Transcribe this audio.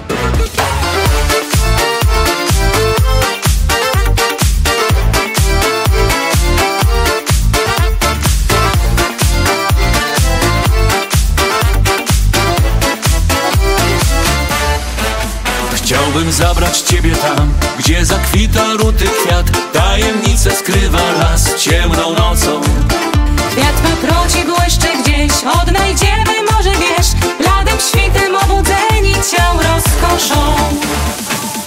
Chciałbym zabrać ciebie tam, gdzie zakwita ruty kwiat. Tajemnice skrywa las ciemną nocą.